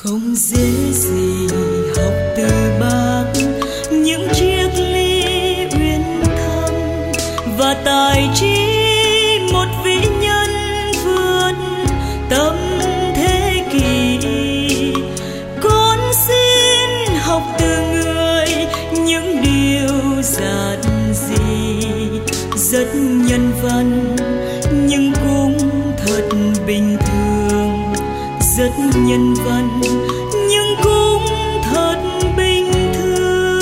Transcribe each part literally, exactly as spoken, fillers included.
Không dễ gì học từ bác những chiếc ly uyên thâm, và tài trí một vĩ nhân vượt tầm thế kỷ. Con xin học từ người những điều giản dị, rất nhân văn nhưng cũng thật bình thường, rất nhân văn nhưng cũng thật bình thường.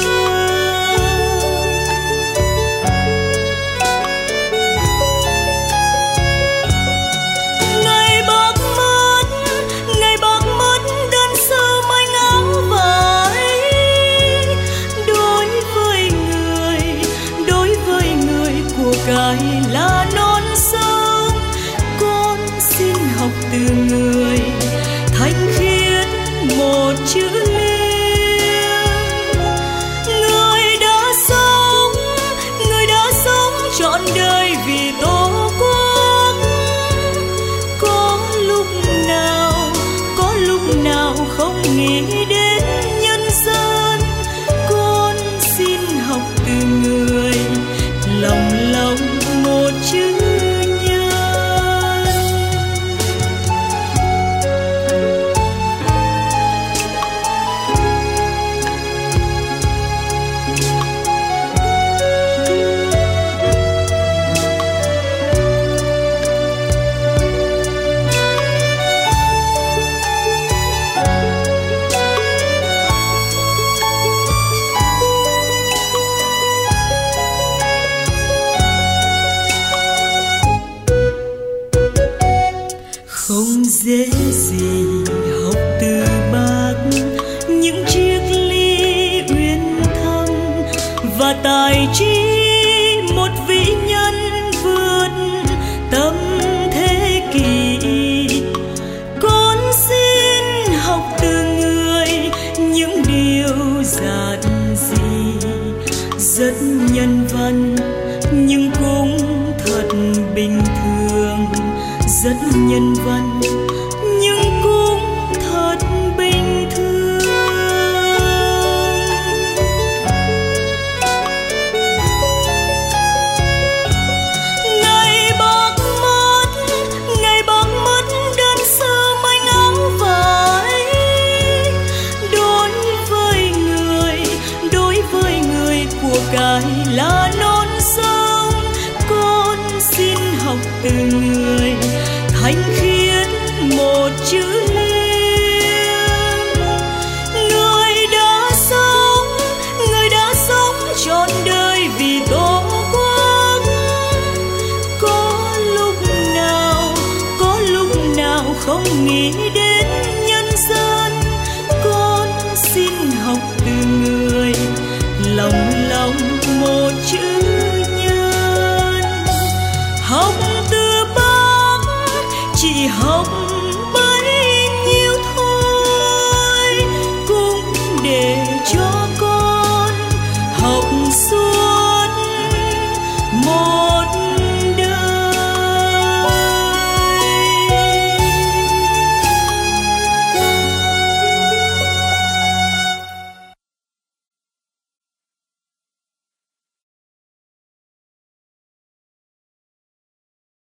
Ngày bác mất, ngày bác mất đơn sơ manh áo vải. Đối với người, đối với người của cải là non sông. Con xin học từ người thanh khiết một chữ liêm. Người đã sống, người đã sống trọn đời vì tổ quốc. Có lúc nào, có lúc nào không nghĩ đến nhân dân. Con xin học từ người lòng lòng một chữ. Không dễ gì học từ bác những chiếc ly uyên thâm, và tài trí một vĩ nhân vượt tầm thế kỷ. Con xin học từ người những điều giản dị, rất nhân văn nhưng cũng thật bình thường, rất nhân văn nhưng cũng thật bình thường. Ngày bác mất, ngày bác mất đơn sơ manh áo vải. Đối với người, đối với người của cải là non sông. Con xin học từ người thanh khiết một chữ liêm. Người đã sống, người đã sống trọn đời vì tổ quốc. Có lúc nào, có lúc nào không nghĩ đến nhân dân. Con xin học từ người lòng lòng một chữ nhân. Học từ bác chỉ học bấy nhiêu thôi, cũng để cho con học suốt